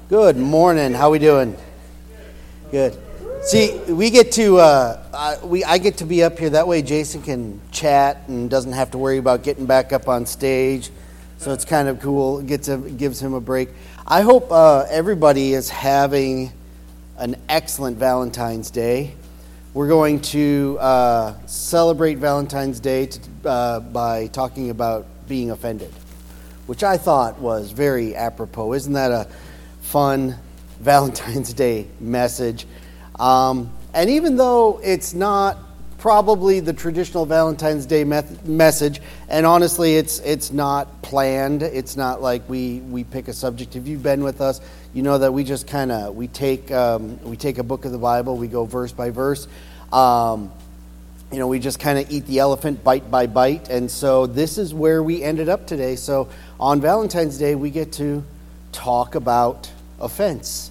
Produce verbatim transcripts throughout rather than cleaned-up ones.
Good morning. How we doing? Good. See, we get to uh, uh, we I get to be up here. That way, Jason can chat and doesn't have to worry about getting back up on stage. So it's kind of cool. It gets a, gives him a break. I hope uh, everybody is having an excellent Valentine's Day. We're going to uh, celebrate Valentine's Day to, uh, by talking about being offended, which I thought was very apropos. Isn't that a fun Valentine's Day message? Um, and even though it's not probably the traditional Valentine's Day meth- message, and honestly, it's it's not planned. It's not like we, we pick a subject. If you've been with us, you know that we just kind of we take um, we take a book of the Bible, we go verse by verse. Um, you know, we just kind of eat the elephant bite by bite, and so this is where we ended up today. So on Valentine's Day, we get to talk about offense.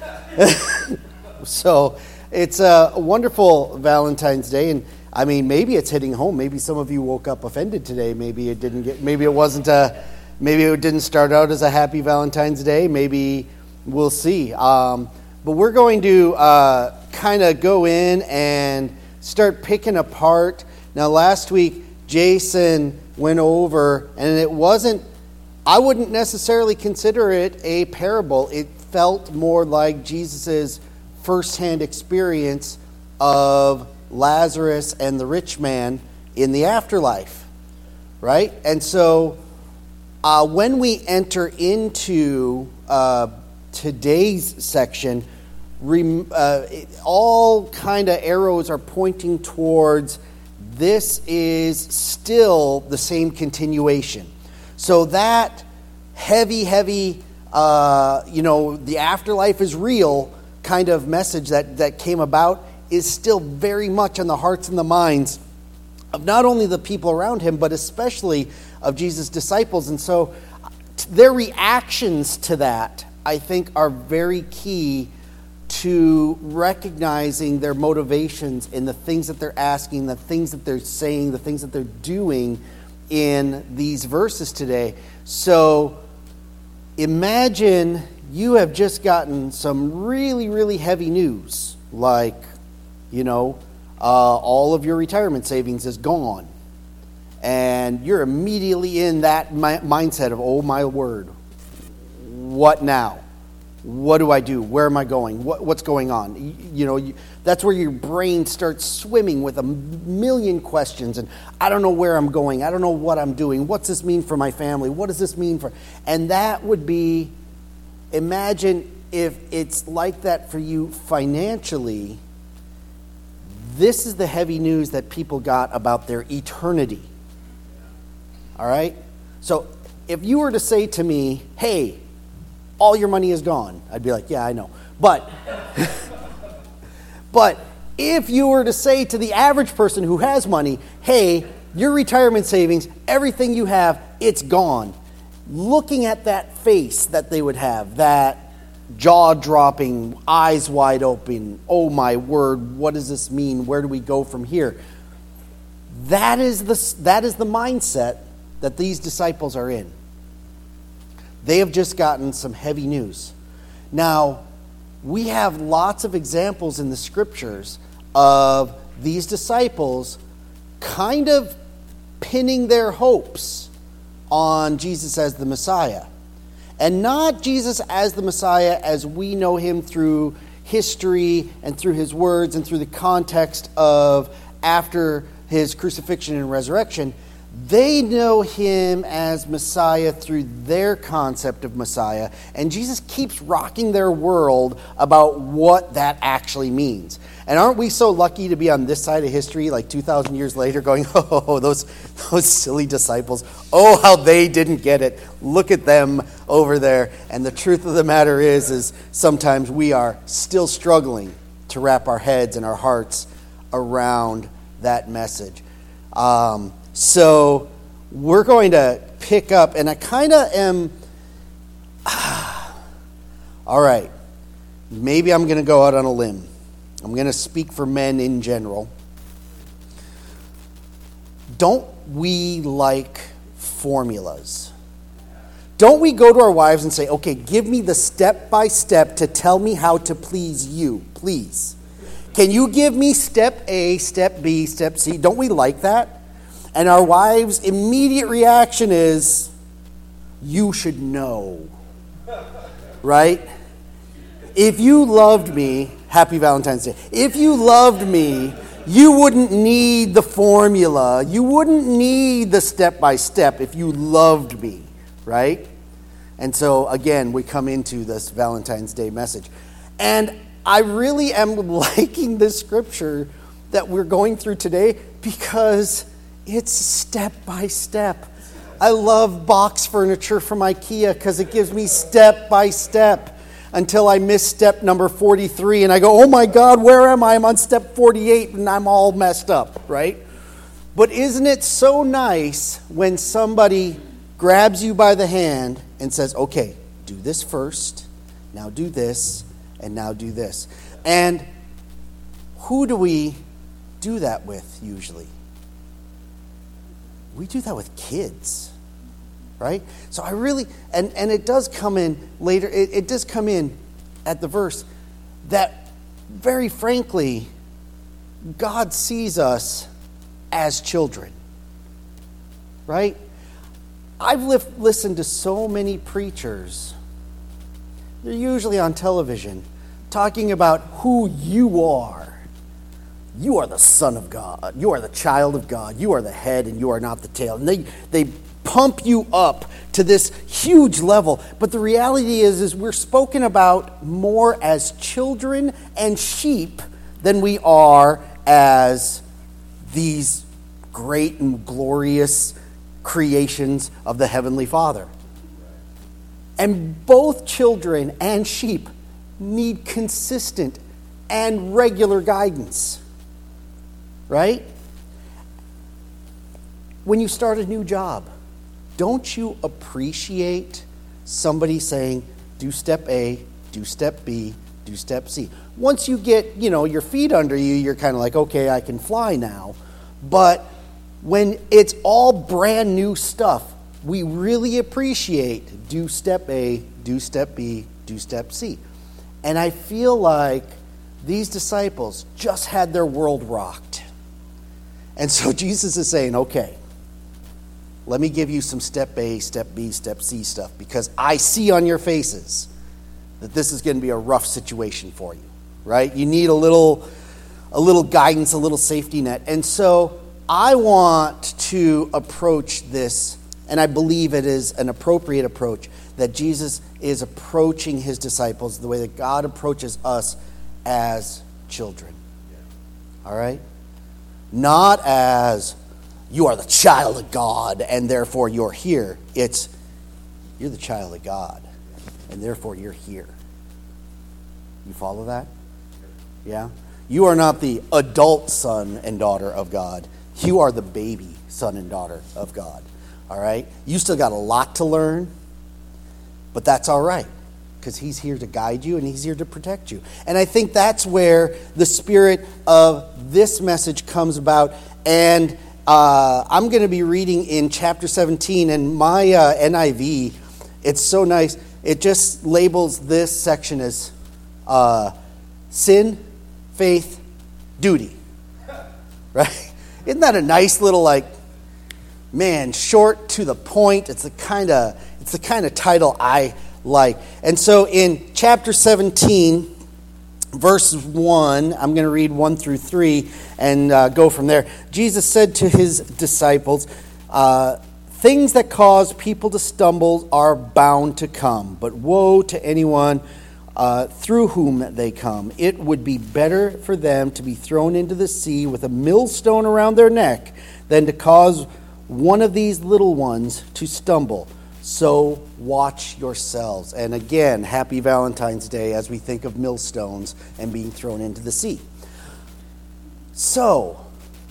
So it's a wonderful Valentine's Day, and I mean, maybe it's hitting home. Maybe some of you woke up offended today. Maybe it didn't get. Maybe it wasn't a. Maybe it didn't start out as a happy Valentine's Day. Maybe we'll see. Um, but we're going to uh, kind of go in and start picking apart. Now, last week Jason went over, and it wasn't. I wouldn't necessarily consider it a parable. It felt more like Jesus's firsthand experience of Lazarus and the rich man in the afterlife, right? And so uh, when we enter into uh, today's section, rem- uh, it, all kind of arrows are pointing towards this is still the same continuation. So that heavy, heavy, uh, you know, the afterlife is real kind of message that, that came about is still very much on the hearts and the minds of not only the people around him, but especially of Jesus' disciples. And so their reactions to that, I think, are very key to recognizing their motivations in the things that they're asking, the things that they're saying, the things that they're doing in these verses today. So imagine you have just gotten some really, really heavy news, like, you know, uh, all of your retirement savings is gone. And you're immediately in that mi- mindset of, oh my word, what now? What do I do? Where am I going? What, what's going on? You, you know, you, that's where your brain starts swimming with a million questions. And I don't know where I'm going. I don't know what I'm doing. What's this mean for my family? What does this mean for... And that would be... Imagine if it's like that for you financially. This is the heavy news that people got about their eternity. All right? So if you were to say to me, hey, all your money is gone, I'd be like, yeah, I know. But, but if you were to say to the average person who has money, hey, your retirement savings, everything you have, it's gone. Looking at that face that they would have, that jaw-dropping, eyes wide open, oh my word, what does this mean? Where do we go from here? That is the, that is the mindset that these disciples are in. They have just gotten some heavy news. Now, we have lots of examples in the scriptures of these disciples kind of pinning their hopes on Jesus as the Messiah. And not Jesus as the Messiah as we know him through history and through his words and through the context of after his crucifixion and resurrection. They know him as Messiah through their concept of Messiah. And Jesus keeps rocking their world about what that actually means. And aren't we so lucky to be on this side of history, like two thousand years later, going, oh, those, those silly disciples. Oh, how they didn't get it. Look at them over there. And the truth of the matter is, is sometimes we are still struggling to wrap our heads and our hearts around that message. Um... So we're going to pick up, and I kind of am, ah, all right, maybe I'm going to go out on a limb. I'm going to speak for men in general. Don't we like formulas? Don't we go to our wives and say, okay, give me the step-by-step to tell me how to please you, please? Can you give me step A, step B, step C? Don't we like that? And our wives' immediate reaction is, you should know, right? If you loved me, happy Valentine's Day. If you loved me, you wouldn't need the formula. You wouldn't need the step-by-step if you loved me, right? And so, again, we come into this Valentine's Day message. And I really am liking this scripture that we're going through today because it's step-by-step. I love box furniture from IKEA because it gives me step-by-step until I miss step number forty-three and I go, oh my God, where am I? I'm on step forty-eight and I'm all messed up, right? But isn't it so nice when somebody grabs you by the hand and says, okay, do this first, now do this, and now do this. And who do we do that with usually? We do that with kids, right? So I really, and, and it does come in later, it, it does come in at the verse that very frankly, God sees us as children, right? I've li- listened to so many preachers, they're usually on television, talking about who you are. You are the Son of God. You are the child of God. You are the head and you are not the tail. And they, they pump you up to this huge level. But the reality is, is we're spoken about more as children and sheep than we are as these great and glorious creations of the Heavenly Father. And both children and sheep need consistent and regular guidance. Right? When you start a new job, don't you appreciate somebody saying, do step A, do step B, do step C? Once you get, you know, your feet under you, you're kind of like, okay, I can fly now. But when it's all brand new stuff, we really appreciate do step A, do step B, do step C. And I feel like these disciples just had their world rocked. And so Jesus is saying, okay, let me give you some step A, step B, step C stuff, because I see on your faces that this is going to be a rough situation for you, right? You need a little, a little guidance, a little safety net. And so I want to approach this, and I believe it is an appropriate approach, that Jesus is approaching his disciples the way that God approaches us as children. All right? Not as you are the child of God and therefore you're here. It's you're the child of God and therefore you're here. You follow that? Yeah? You are not the adult son and daughter of God. You are the baby son and daughter of God. All right? You still got a lot to learn, but that's all right, because he's here to guide you and he's here to protect you. And I think that's where the spirit of this message comes about. And uh, I'm going to be reading in chapter seventeen, and my uh, N I V, it's so nice. It just labels this section as uh, sin, faith, duty. Right? Isn't that a nice little, like, man, short to the point? It's the kind of it's the kind of title I like. And so in chapter seventeen, verse one, I'm going to read one through three and uh, go from there. Jesus said to his disciples, uh, things that cause people to stumble are bound to come, but woe to anyone uh, through whom they come. It would be better for them to be thrown into the sea with a millstone around their neck than to cause one of these little ones to stumble. So watch yourselves. And again, happy Valentine's Day as we think of millstones and being thrown into the sea. So,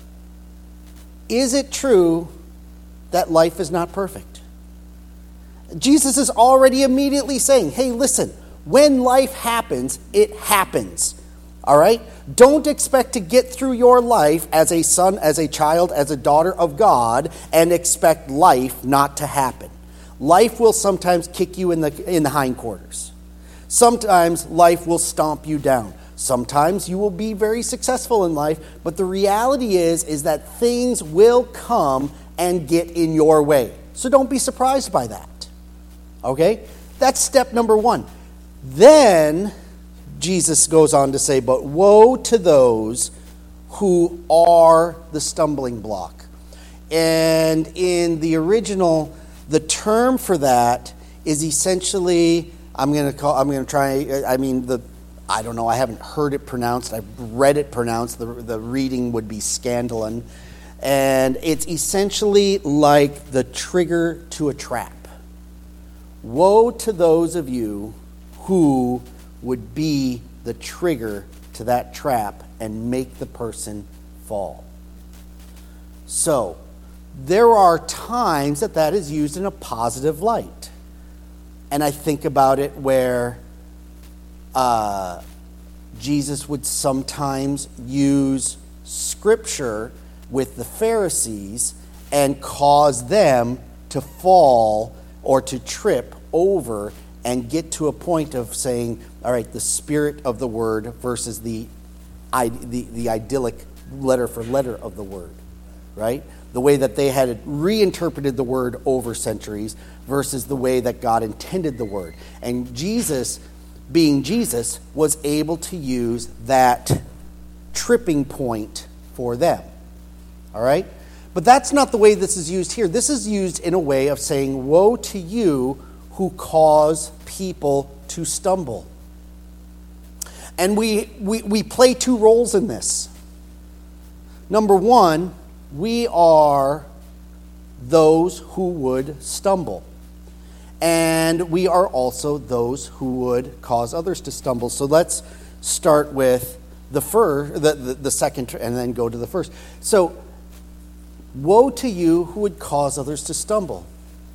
is it true that life is not perfect? Jesus is already immediately saying, hey, listen, when life happens, it happens. All right? Don't expect to get through your life as a son, as a child, as a daughter of God and expect life not to happen. life will sometimes kick you in the in the hindquarters. Sometimes life will stomp you down. Sometimes you will be very successful in life, but the reality is, is that things will come and get in your way. So don't be surprised by that. Okay? That's step number one. Then Jesus goes on to say, but woe to those who are the stumbling block. And in the original, the term for that is essentially, I'm going to call, I'm going to try, I mean, the, I don't know, I haven't heard it pronounced, I've read it pronounced, the, the reading would be scandalon. And it's essentially like the trigger to a trap. Woe to those of you who would be the trigger to that trap and make the person fall. So, there are times that that is used in a positive light. And I think about it where uh, Jesus would sometimes use Scripture with the Pharisees and cause them to fall or to trip over and get to a point of saying, all right, the spirit of the word versus the, the, the idyllic letter for letter of the word, right? The way that they had reinterpreted the word over centuries versus the way that God intended the word. And Jesus, being Jesus, was able to use that tripping point for them. All right? But that's not the way this is used here. This is used in a way of saying, woe to you who cause people to stumble. And we, we, we play two roles in this. Number one, we are those who would stumble. And we are also those who would cause others to stumble. So let's start with the first, the, the, the second, and then go to the first. So, woe to you who would cause others to stumble.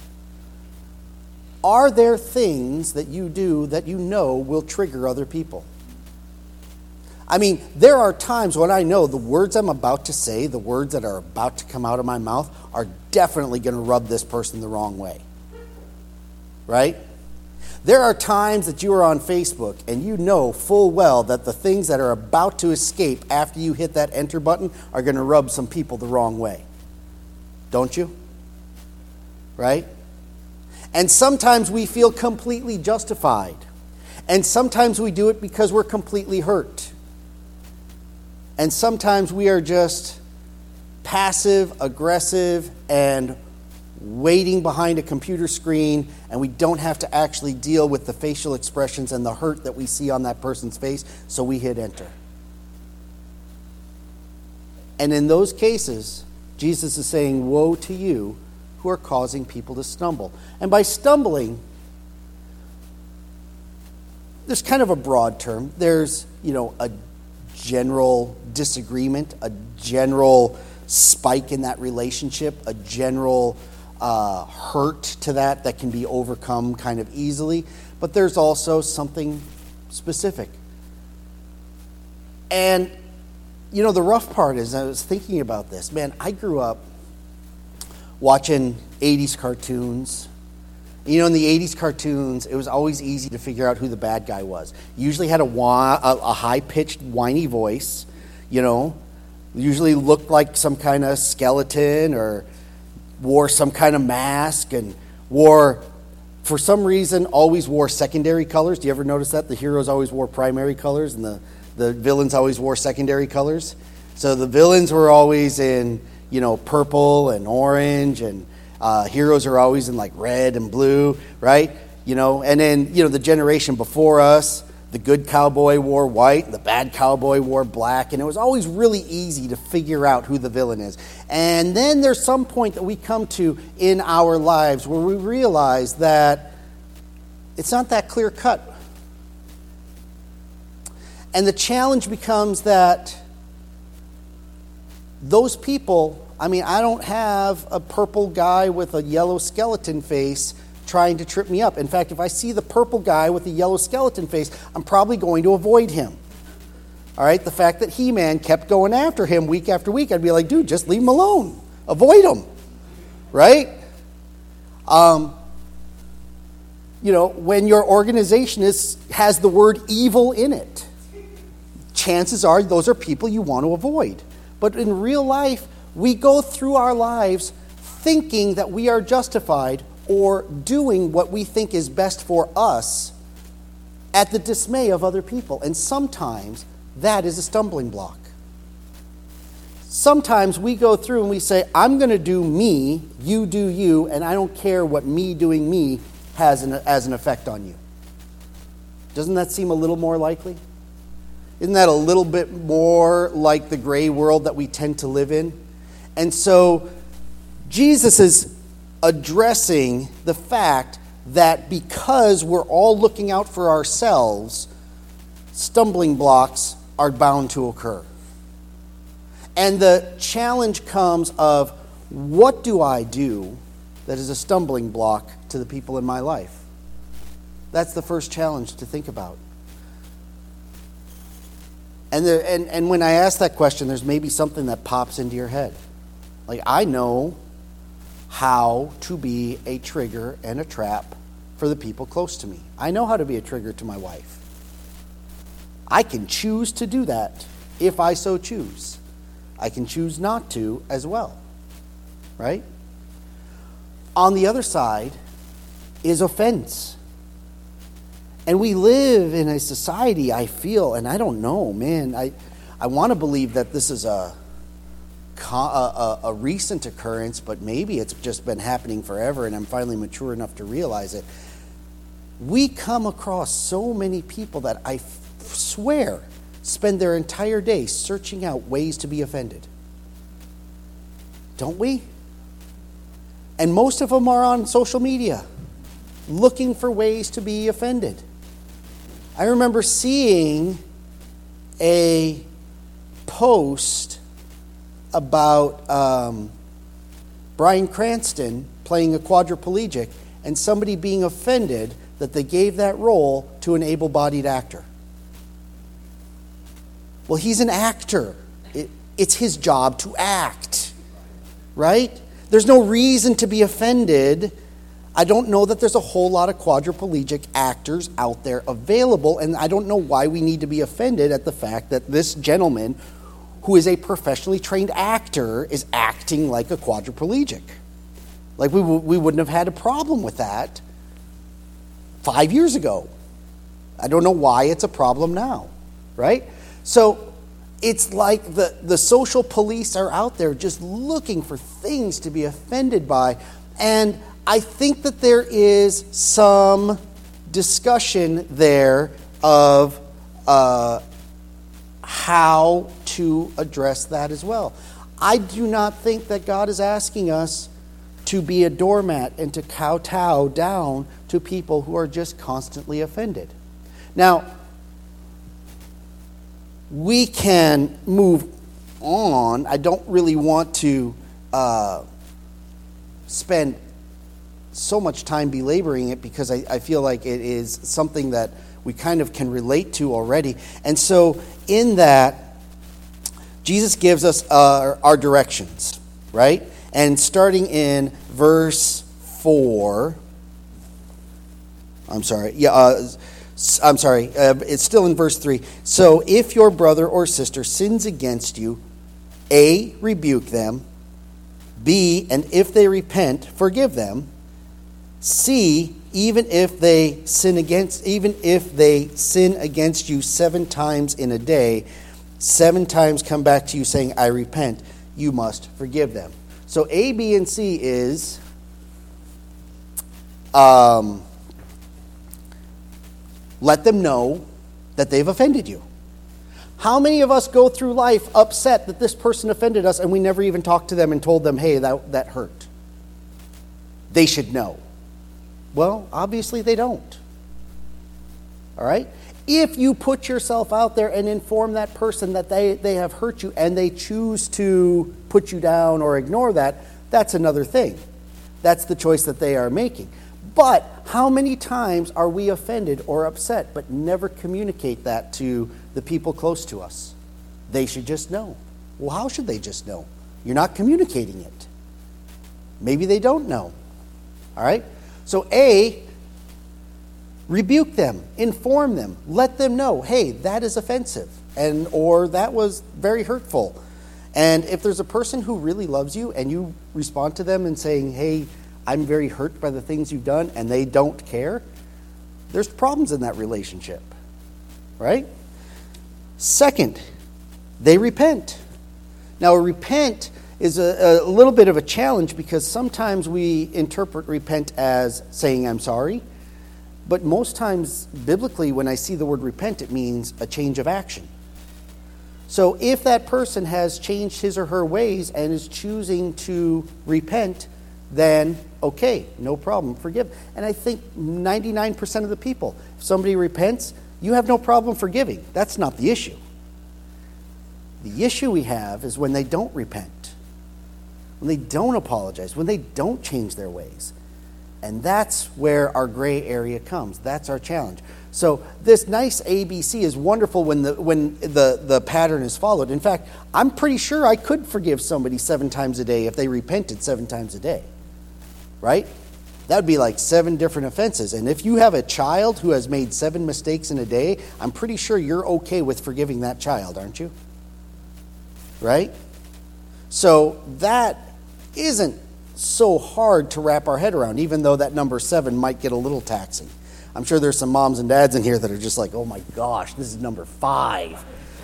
Are there things that you do that you know will trigger other people? I mean, there are times when I know the words I'm about to say, the words that are about to come out of my mouth, are definitely going to rub this person the wrong way. Right? There are times that you are on Facebook and you know full well that the things that are about to escape after you hit that enter button are going to rub some people the wrong way. Don't you? Right? And sometimes we feel completely justified. And sometimes we do it because we're completely hurt. And sometimes we are just passive, aggressive, and waiting behind a computer screen, and we don't have to actually deal with the facial expressions and the hurt that we see on that person's face, so we hit enter. And in those cases, Jesus is saying, woe to you who are causing people to stumble. And by stumbling, there's kind of a broad term. There's, you know, a general disagreement, a general spike in that relationship, a general uh, hurt to that that can be overcome kind of easily. But there's also something specific. And, you know, the rough part is, I was thinking about this. Man, I grew up watching eighties cartoons. You know, in the eighties cartoons, it was always easy to figure out who the bad guy was. Usually had a, whi- a, a high-pitched, whiny voice, you know. Usually looked like some kind of skeleton or wore some kind of mask and wore, for some reason, always wore secondary colors. Do you ever notice that? The heroes always wore primary colors and the, the villains always wore secondary colors. So the villains were always in, you know, purple and orange, and uh, heroes are always in like red and blue, right? You know, and then, you know, the generation before us, the good cowboy wore white, the bad cowboy wore black, and it was always really easy to figure out who the villain is. And then there's some point that we come to in our lives where we realize that it's not that clear cut. And the challenge becomes that those people, I mean, I don't have a purple guy with a yellow skeleton face trying to trip me up. In fact, if I see the purple guy with the yellow skeleton face, I'm probably going to avoid him. All right? The fact that He-Man kept going after him week after week, I'd be like, dude, just leave him alone. Avoid him. Right? Um, you know, when your organization is has the word evil in it, chances are those are people you want to avoid. But in real life, we go through our lives thinking that we are justified or doing what we think is best for us at the dismay of other people. And sometimes that is a stumbling block. Sometimes we go through and we say, I'm going to do me, you do you, and I don't care what me doing me has an, as an effect on you. Doesn't that seem a little more likely? Isn't that a little bit more like the gray world that we tend to live in? And so Jesus is addressing the fact that because we're all looking out for ourselves, stumbling blocks are bound to occur. And the challenge comes of, what do I do that is a stumbling block to the people in my life? That's the first challenge to think about. And, there, and, and when I ask that question, there's maybe something that pops into your head. Like, I know how to be a trigger and a trap for the people close to me. I know how to be a trigger to my wife. I can choose to do that if I so choose. I can choose not to as well, right? On the other side is offense. And we live in a society, I feel, and I don't know, man, I, I want to believe that this is a, a, a, a recent occurrence, but maybe it's just been happening forever and I'm finally mature enough to realize it. We come across so many people that I f- swear spend their entire day searching out ways to be offended. Don't we? And most of them are on social media, looking for ways to be offended. I remember seeing a post about um, Bryan Cranston playing a quadriplegic and somebody being offended that they gave that role to an able-bodied actor. Well, he's an actor. It, it's his job to act, right? There's no reason to be offended. I don't know that there's a whole lot of quadriplegic actors out there available, and I don't know why we need to be offended at the fact that this gentleman, who is a professionally trained actor, is acting like a quadriplegic. Like, we, we wouldn't have had a problem with that five years ago. I don't know why it's a problem now, right? So it's like the, the social police are out there just looking for things to be offended by. And I think that there is some discussion there of uh, how to address that as well. I do not think that God is asking us to be a doormat and to kowtow down to people who are just constantly offended. Now, we can move on. I don't really want to uh, spend so much time belaboring it because I, I feel like it is something that we kind of can relate to already. And so in that, Jesus gives us uh, our directions, right? And starting in verse four, I'm sorry, yeah, uh, I'm sorry, uh, it's still in verse three. So if your brother or sister sins against you, A, rebuke them, B, and if they repent, forgive them, C, even if they sin against, even if they sin against you seven times in a day, seven times come back to you saying, I repent, you must forgive them. So A, B, and C is um, let them know that they've offended you. How many of us go through life upset that this person offended us and we never even talked to them and told them, hey, that, that hurt? They should know. Well, obviously they don't. All right? If you put yourself out there and inform that person that they, they have hurt you and they choose to put you down or ignore that, that's another thing. That's the choice that they are making. But how many times are we offended or upset but never communicate that to the people close to us? They should just know. Well, how should they just know? You're not communicating it. Maybe they don't know. All right? So A, rebuke them, inform them, let them know, hey, that is offensive, and or that was very hurtful. And if there's a person who really loves you and you respond to them and saying, hey, I'm very hurt by the things you've done, and they don't care, there's problems in that relationship, right? Second, they repent. Now, repent is a, a little bit of a challenge because sometimes we interpret repent as saying I'm sorry, but most times, biblically, when I see the word repent, it means a change of action. So if that person has changed his or her ways and is choosing to repent, then okay, no problem, forgive. And I think ninety-nine percent of the people, if somebody repents, you have no problem forgiving. That's not the issue. The issue we have is when they don't repent, when they don't apologize, when they don't change their ways. And that's where our gray area comes. That's our challenge. So this nice A B C is wonderful when the when the, the pattern is followed. In fact, I'm pretty sure I could forgive somebody seven times a day if they repented seven times a day. Right? That would be like seven different offenses. And if you have a child who has made seven mistakes in a day, I'm pretty sure you're okay with forgiving that child, aren't you? Right? So that isn't so hard to wrap our head around, even though that number seven might get a little taxing. I'm sure there's some moms and dads in here that are just like, oh my gosh, this is number five.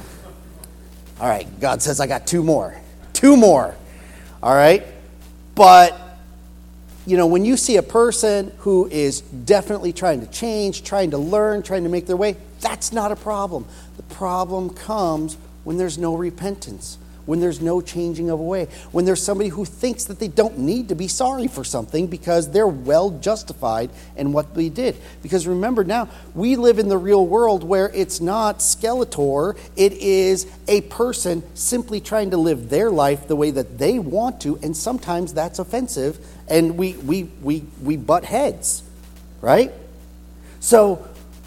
All right, God says I got two more. Two more. All right? But, you know, when you see a person who is definitely trying to change, trying to learn, trying to make their way, that's not a problem. The problem comes when there's no repentance, when there's no changing of a way, when there's somebody who thinks that they don't need to be sorry for something because they're well justified in what they did. Because remember now, we live in the real world where it's not Skeletor, it is a person simply trying to live their life the way that they want to, and sometimes that's offensive, and we we we, we butt heads, right? So,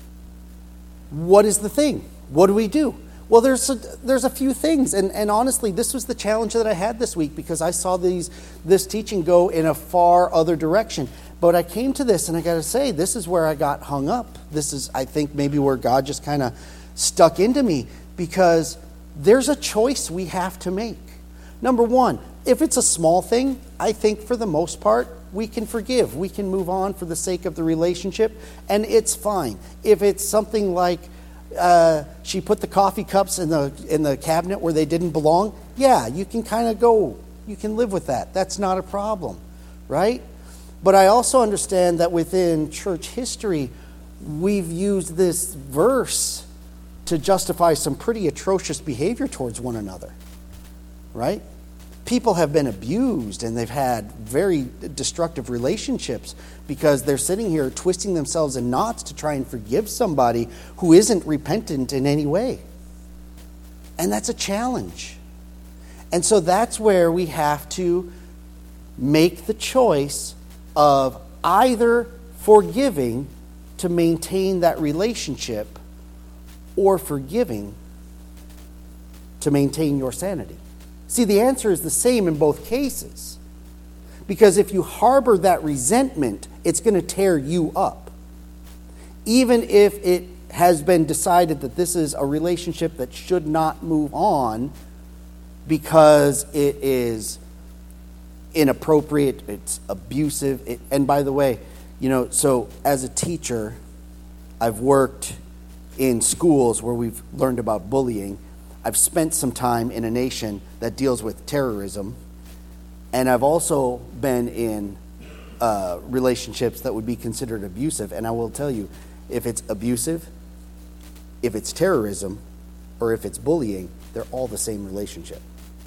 what is the thing? What do we do? Well, there's a, there's a few things, and, and honestly, this was the challenge that I had this week because I saw these this teaching go in a far other direction. But I came to this, and I got to say, this is where I got hung up. This is, I think, maybe where God just kind of stuck into me because there's a choice we have to make. Number one, if it's a small thing, I think for the most part, we can forgive. We can move on for the sake of the relationship, and it's fine. If it's something like, Uh, she put the coffee cups in the in the cabinet where they didn't belong, yeah, you can kind of go, you can live with that. That's not a problem, right? But I also understand that within church history, we've used this verse to justify some pretty atrocious behavior towards one another, right? People have been abused and they've had very destructive relationships because they're sitting here twisting themselves in knots to try and forgive somebody who isn't repentant in any way. And that's a challenge. And so that's where we have to make the choice of either forgiving to maintain that relationship or forgiving to maintain your sanity. See, the answer is the same in both cases. Because if you harbor that resentment, it's going to tear you up. Even if it has been decided that this is a relationship that should not move on because it is inappropriate, it's abusive. It, and by the way, you know, so as a teacher, I've worked in schools where we've learned about bullying. I've spent some time in a nation that deals with terrorism, and I've also been in uh, relationships that would be considered abusive. And I will tell you, if it's abusive, if it's terrorism, or if it's bullying, they're all the same relationship.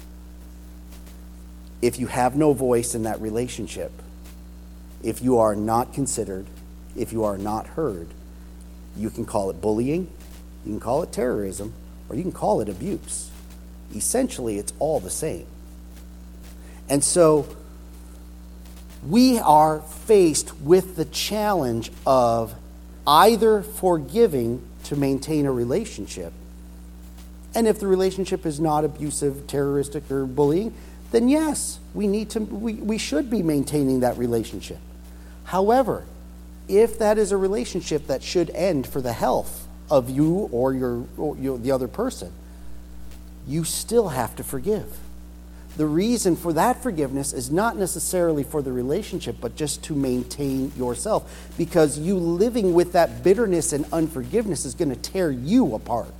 If you have no voice in that relationship, if you are not considered, if you are not heard, you can call it bullying, you can call it terrorism, or you can call it abuse. Essentially, it's all the same. And so we are faced with the challenge of either forgiving to maintain a relationship, and if the relationship is not abusive, terroristic, or bullying, then yes, we need to we, we should be maintaining that relationship. However, if that is a relationship that should end for the health of you or your, or your the other person, you still have to forgive. The reason for that forgiveness is not necessarily for the relationship, but just to maintain yourself. Because you living with that bitterness and unforgiveness is going to tear you apart.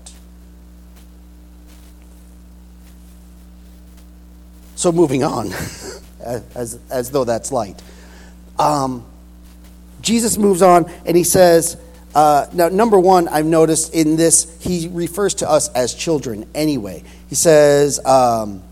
So moving on, as, as though that's light. Um, Jesus moves on and he says, uh, now number one, I've noticed in this, he refers to us as children anyway. He says, um,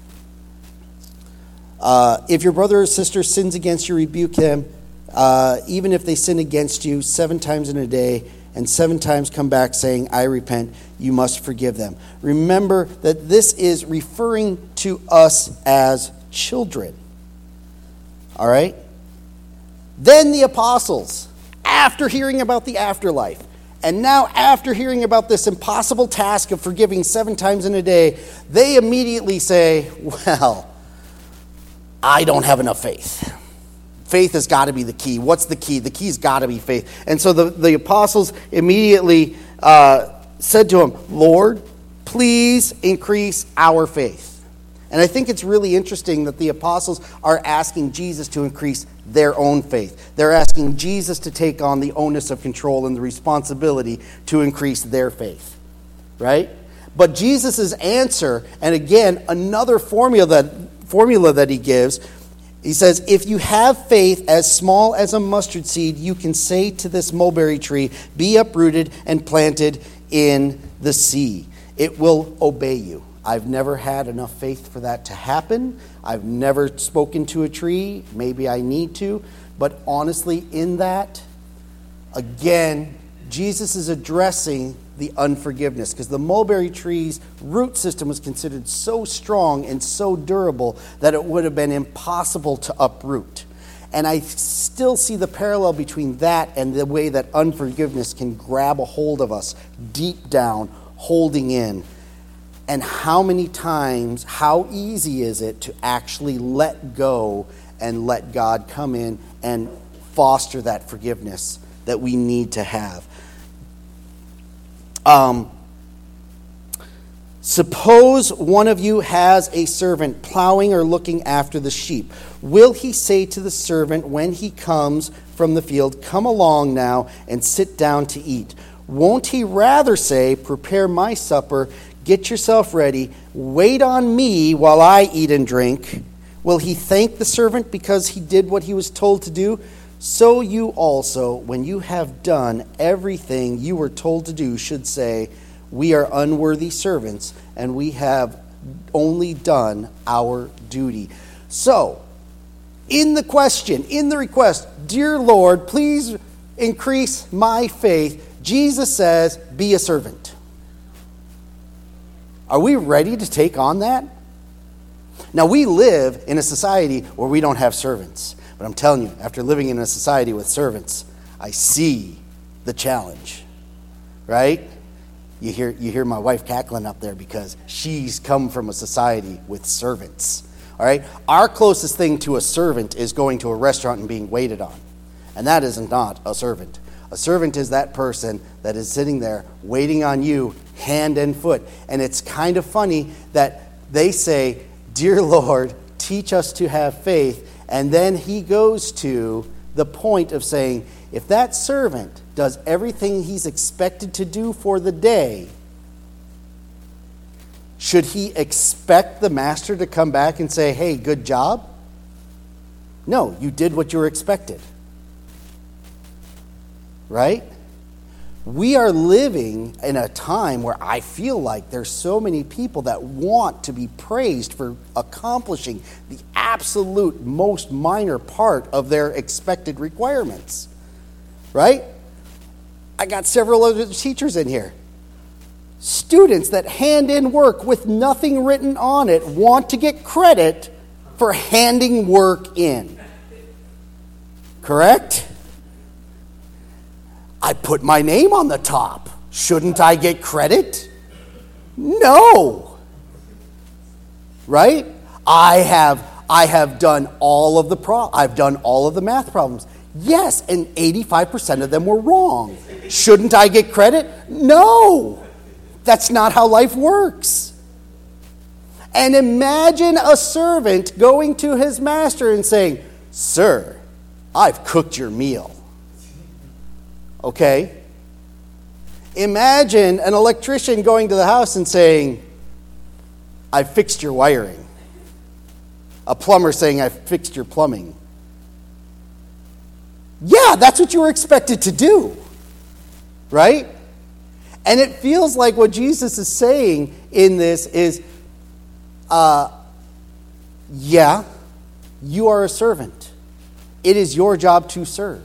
uh, if your brother or sister sins against you, rebuke them, uh, even if they sin against you seven times in a day, and seven times come back saying, I repent, you must forgive them. Remember that this is referring to us as children. All right? Then the apostles, after hearing about the afterlife, and now after hearing about this impossible task of forgiving seven times in a day, they immediately say, well, I don't have enough faith. Faith has got to be the key. What's the key? The key's got to be faith. And so the, the apostles immediately uh, said to him, Lord, please increase our faith. And I think it's really interesting that the apostles are asking Jesus to increase their own faith. They're asking Jesus to take on the onus of control and the responsibility to increase their faith. Right? But Jesus' answer, and again, another formula that, formula that he gives, he says, if you have faith as small as a mustard seed, you can say to this mulberry tree, be uprooted and planted in the sea. It will obey you. I've never had enough faith for that to happen. I've never spoken to a tree. Maybe I need to. But honestly, in that, again, Jesus is addressing the unforgiveness, because the mulberry tree's root system was considered so strong and so durable that it would have been impossible to uproot. And I still see the parallel between that and the way that unforgiveness can grab a hold of us deep down, holding in. And how many times, how easy is it to actually let go and let God come in and foster that forgiveness that we need to have. Um, suppose one of you has a servant plowing or looking after the sheep. Will he say to the servant when he comes from the field, come along now and sit down to eat? Won't he rather say, prepare my supper, get yourself ready, wait on me while I eat and drink? Will he thank the servant because he did what he was told to do? So you also, when you have done everything you were told to do, should say, we are unworthy servants, and we have only done our duty. So, in the question, in the request, dear Lord, please increase my faith, Jesus says, be a servant. Are we ready to take on that? Now, we live in a society where we don't have servants. But I'm telling you, after living in a society with servants, I see the challenge, right? You hear you hear my wife cackling up there because she's come from a society with servants, all right? Our closest thing to a servant is going to a restaurant and being waited on, and that is not a servant. A servant is that person that is sitting there waiting on you hand and foot. And it's kind of funny that they say, dear Lord, teach us to have faith. And then he goes to the point of saying, if that servant does everything he's expected to do for the day, should he expect the master to come back and say, hey, good job? No, you did what you were expected. Right? We are living in a time where I feel like there's so many people that want to be praised for accomplishing the absolute most minor part of their expected requirements. Right? I got several other teachers in here. Students that hand in work with nothing written on it want to get credit for handing work in. Correct? I put my name on the top. Shouldn't I get credit? No. Right? I have I have done all of the pro I've done all of the math problems. Yes, and eighty-five percent of them were wrong. Shouldn't I get credit? No. That's not how life works. And imagine a servant going to his master and saying, "Sir, I've cooked your meal." Okay? Imagine an electrician going to the house and saying, "I fixed your wiring." A plumber saying, "I fixed your plumbing." Yeah, that's what you were expected to do, right? And it feels like what Jesus is saying in this is, uh, yeah, you are a servant. It is your job to serve.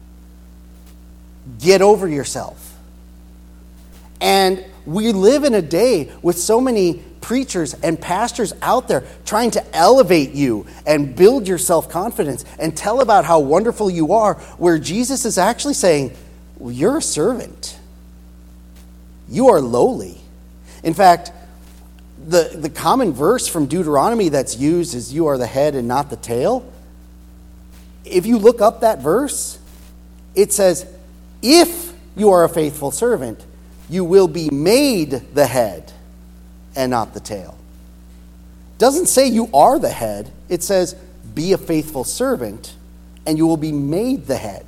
Get over yourself. And we live in a day with so many preachers and pastors out there trying to elevate you and build your self-confidence and tell about how wonderful you are, where Jesus is actually saying, well, you're a servant. You are lowly. In fact, the, the common verse from Deuteronomy that's used is "you are the head and not the tail." If you look up that verse, it says, if you are a faithful servant, you will be made the head and not the tail. It doesn't say you are the head. It says, be a faithful servant and you will be made the head.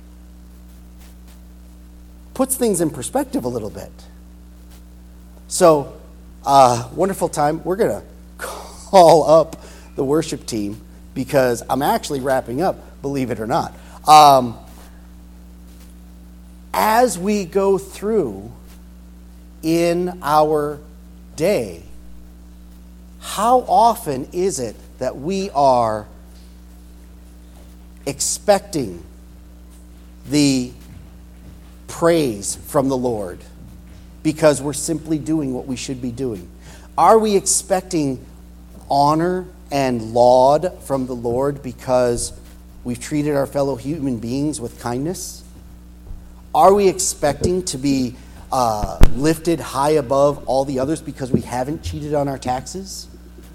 Puts things in perspective a little bit. So, uh, wonderful time. We're going to call up the worship team because I'm actually wrapping up, believe it or not. Um, as we go through in our day, how often is it that we are expecting the praise from the Lord because we're simply doing what we should be doing? Are we expecting honor and laud from the Lord because we've treated our fellow human beings with kindness? Are we expecting to be uh, lifted high above all the others because we haven't cheated on our taxes?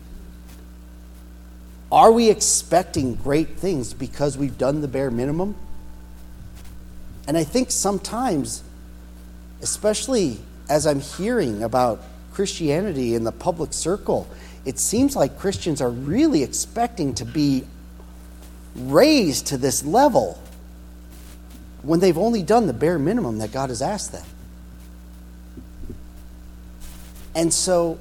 Are we expecting great things because we've done the bare minimum? And I think sometimes, especially as I'm hearing about Christianity in the public circle, it seems like Christians are really expecting to be raised to this level when they've only done the bare minimum that God has asked them. And so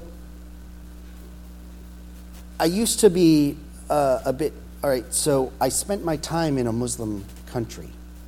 I used to be uh, a bit, all right, so I spent my time in a Muslim country.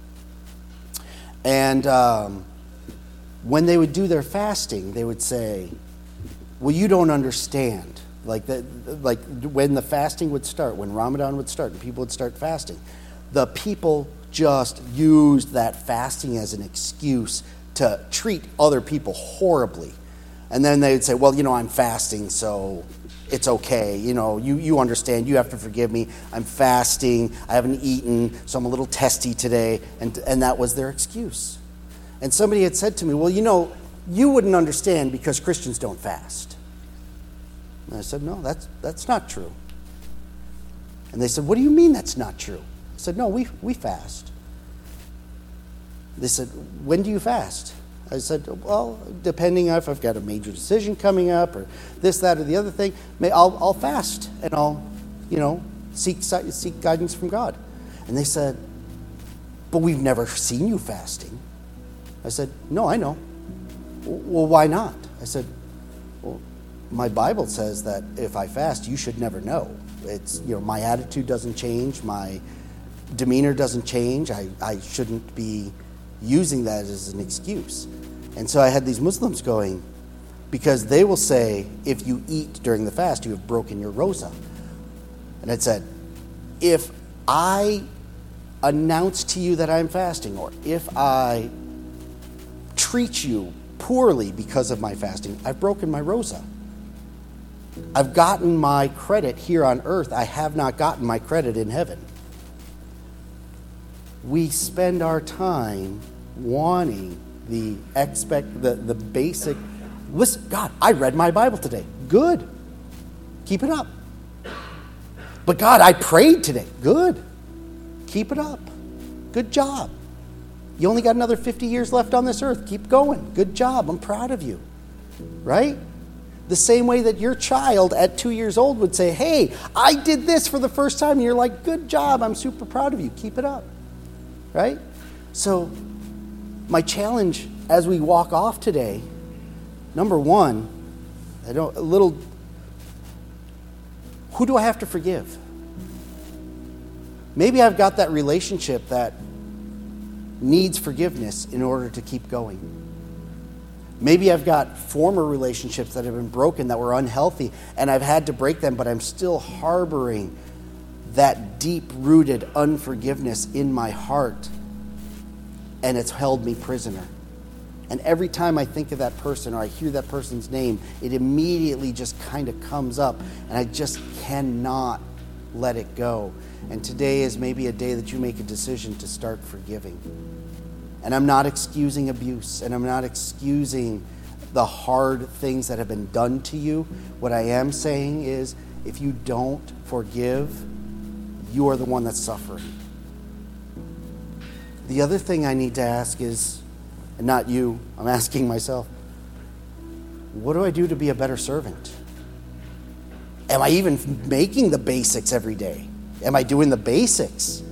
And um, when they would do their fasting, they would say, well, you don't understand. Like, the, like when the fasting would start, when Ramadan would start and people would start fasting, the people just used that fasting as an excuse to treat other people horribly. And then they would say, well, you know, I'm fasting, so it's okay. You know, you, you understand. You have to forgive me. I'm fasting. I haven't eaten, so I'm a little testy today. And, and that was their excuse. And somebody had said to me, well, you know, you wouldn't understand because Christians don't fast. And I said, no, that's, that's not true. And they said, what do you mean that's not true? I said, no, we, we fast. They said, when do you fast? I said, well, depending on if I've got a major decision coming up or this, that, or the other thing, may, I'll, I'll fast and I'll, you know, seek, seek guidance from God. And they said, but we've never seen you fasting. I said, no, I know. Well, why not? I said, well, my Bible says that if I fast, you should never know. It's, you know, my attitude doesn't change. My demeanor doesn't change. I, I shouldn't be using that as an excuse. And so I had these Muslims going, because they will say, if you eat during the fast, you have broken your rosa. And I said, if I announce to you that I'm fasting, or if I treat you poorly because of my fasting, I've broken my rosa. I've gotten my credit here on earth. I have not gotten my credit in heaven. We spend our time wanting the expect the, the basic, listen, God, I read my Bible today. Good. Keep it up. But God, I prayed today. Good. Keep it up. Good job. You only got another fifty years left on this earth. Keep going. Good job. I'm proud of you. Right? The same way that your child at two years old would say, hey, I did this for the first time. And you're like, good job. I'm super proud of you. Keep it up. Right? So my challenge as we walk off today, number one, I don't, a little, who do I have to forgive? Maybe I've got that relationship that needs forgiveness in order to keep going. Maybe I've got former relationships that have been broken, that were unhealthy, and I've had to break them, but I'm still harboring that deep-rooted unforgiveness in my heart, and it's held me prisoner. And every time I think of that person or I hear that person's name, it immediately just kind of comes up, and I just cannot let it go. And today is maybe a day that you make a decision to start forgiving. And I'm not excusing abuse, and I'm not excusing the hard things that have been done to you. What I am saying is, if you don't forgive, you are the one that's suffering. The other thing I need to ask is, and not you, I'm asking myself, what do I do to be a better servant? Am I even making the basics every day? Am I doing the basics?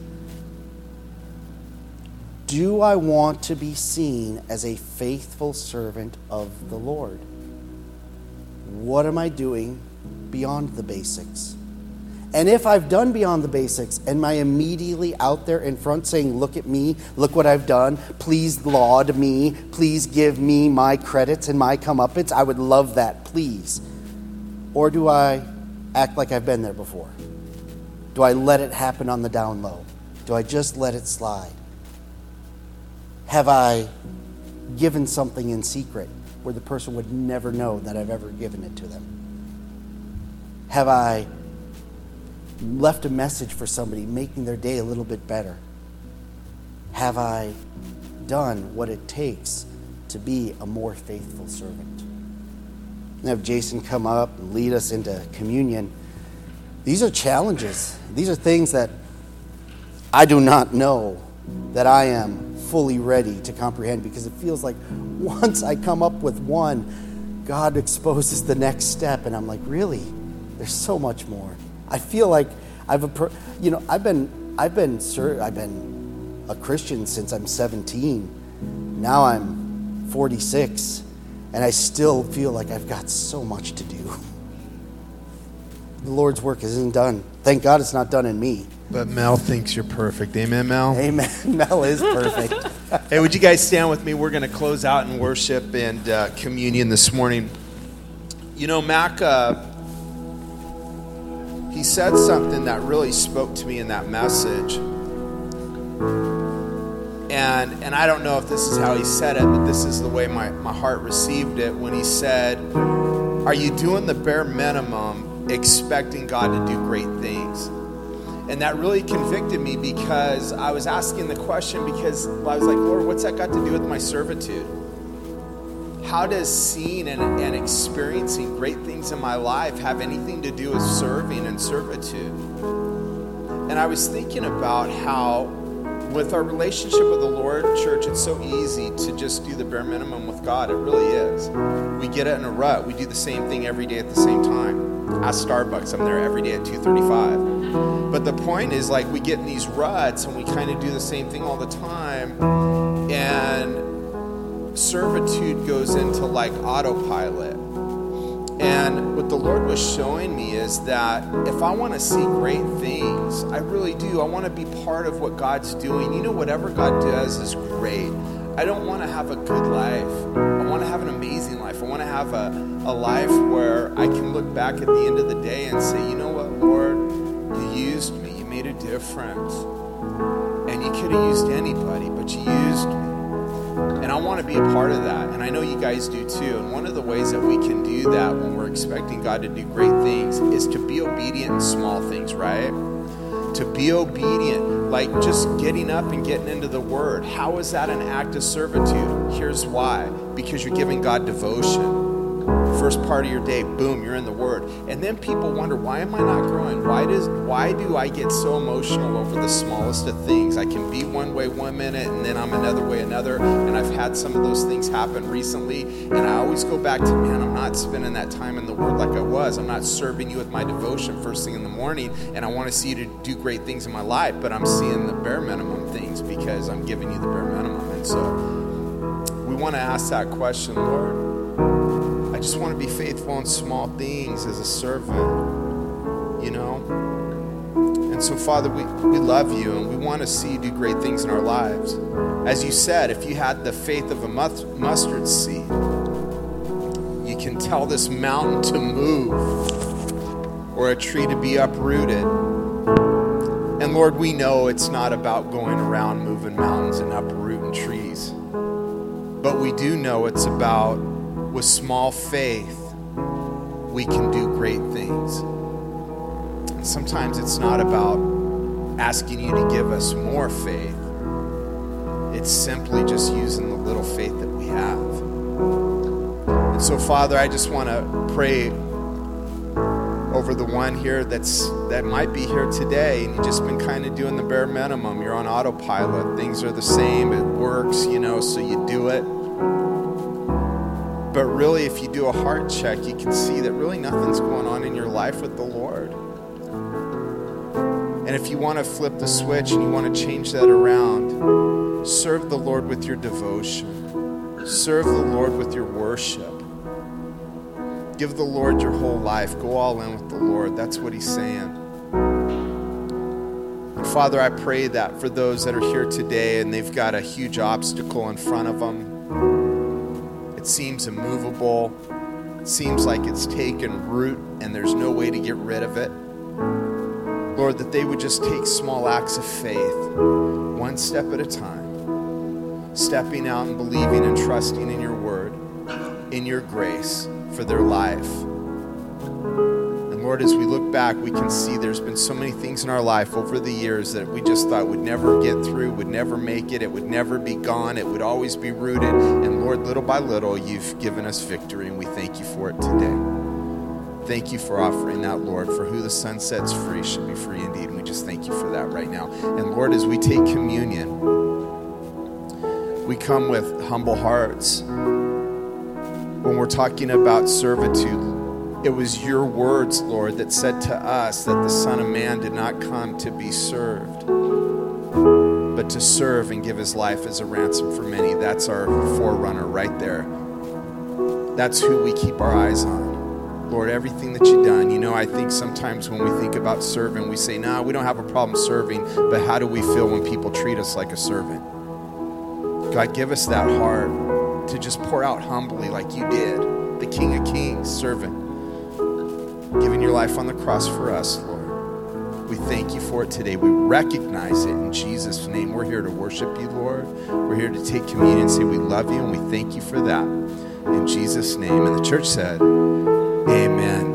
Do I want to be seen as a faithful servant of the Lord? What am I doing beyond the basics? And if I've done beyond the basics, am I immediately out there in front saying, look at me, look what I've done, please laud me, please give me my credits and my comeuppance? I would love that, please. Or do I act like I've been there before? Do I let it happen on the down low? Do I just let it slide? Have I given something in secret where the person would never know that I've ever given it to them? Have I left a message for somebody, making their day a little bit better? Have I done what it takes to be a more faithful servant? And have Jason come up and lead us into communion. These are challenges. These are things that I do not know that I am fully ready to comprehend, because it feels like once I come up with one, God exposes the next step, and I'm like, really? There's so much more. I feel like I've, you know, I've been, I've been, I've been a Christian since I'm seventeen. Now I'm forty-six, and I still feel like I've got so much to do. The Lord's work isn't done. Thank God it's not done in me. But Mel thinks you're perfect. Amen, Mel? Amen. Mel is perfect. Hey, would you guys stand with me? We're going to close out in worship and uh, communion this morning. You know, Mac, uh, he said something that really spoke to me in that message. And and I don't know if this is how he said it, but this is the way my, my heart received it when he said, are you doing the bare minimum expecting God to do great things? And that really convicted me, because I was asking the question because I was like, Lord, what's that got to do with my servitude? How does seeing and, and experiencing great things in my life have anything to do with serving and servitude? And I was thinking about how with our relationship with the Lord, church, it's so easy to just do the bare minimum with God. It really is. We get it in a rut. We do the same thing every day at the same time. Ask Starbucks, I'm there every day at two thirty-five. But the point is, like, we get in these ruts and we kind of do the same thing all the time. And servitude goes into like autopilot. And what the Lord was showing me is that if I want to see great things, I really do. I want to be part of what God's doing. You know, whatever God does is great. I don't want to have a good life. I want to have an amazing life. I want to have a, a life where I can look back at the end of the day and say, you know what, Lord, you used me. You made a difference. And you could have used anybody, but you used me. And I want to be a part of that. And I know you guys do too. And one of the ways that we can do that when we're expecting God to do great things is to be obedient in small things, right? To be obedient, like just getting up and getting into the Word. How is that an act of servitude? Here's why. Because you're giving God devotion. first part of your day, boom, you're in the Word. And then people wonder, why am I not growing? Why does why do I get so emotional over the smallest of things? I can be one way one minute and then I'm another way another. And I've had some of those things happen recently. And I always go back to, man, I'm not spending that time in the Word like I was. I'm not serving you with my devotion first thing in the morning. And I want to see you to do great things in my life, but I'm seeing the bare minimum things because I'm giving you the bare minimum. And so we want to ask that question, Lord, I just want to be faithful in small things as a servant, you know? And so, Father, we, we love you and we want to see you do great things in our lives. As you said, if you had the faith of a mustard seed, you can tell this mountain to move or a tree to be uprooted. And Lord, we know it's not about going around moving mountains and uprooting trees. But we do know it's about, with small faith, we can do great things. And sometimes it's not about asking you to give us more faith. It's simply just using the little faith that we have. And so, Father, I just want to pray over the one here that's that might be here today and you've just been kind of doing the bare minimum. You're on autopilot. Things are the same. It works, you know, so you do it. But really, if you do a heart check, you can see that really nothing's going on in your life with the Lord. And if you want to flip the switch and you want to change that around, serve the Lord with your devotion. Serve the Lord with your worship. Give the Lord your whole life. Go all in with the Lord. That's what he's saying. And Father, I pray that for those that are here today and they've got a huge obstacle in front of them. It seems immovable. It seems like it's taken root and there's no way to get rid of it. Lord, that they would just take small acts of faith, one step at a time, stepping out and believing and trusting in your word, in your grace for their life. And Lord, as we look back, we can see there's been so many things in our life over the years that we just thought would never get through, would never make it, it would never be gone, it would always be rooted. And Lord, little by little, you've given us victory, and we thank you for it today. Thank you for offering that, Lord, for who the Son sets free should be free indeed. And we just thank you for that right now. And Lord, as we take communion, we come with humble hearts. When we're talking about servitude, it was your words, Lord, that said to us that the Son of Man did not come to be served, but to serve and give his life as a ransom for many. That's our forerunner right there. That's who we keep our eyes on. Lord, everything that you've done. You know, I think sometimes when we think about serving, we say, nah, we don't have a problem serving, but how do we feel when people treat us like a servant? God, give us that heart to just pour out humbly like you did, the King of Kings, servant, giving your life on the cross for us, Lord. We thank you for it today. We recognize it in Jesus' name. We're here to worship you, Lord. We're here to take communion and say we love you, and we thank you for that. In Jesus' name. And the church said, amen.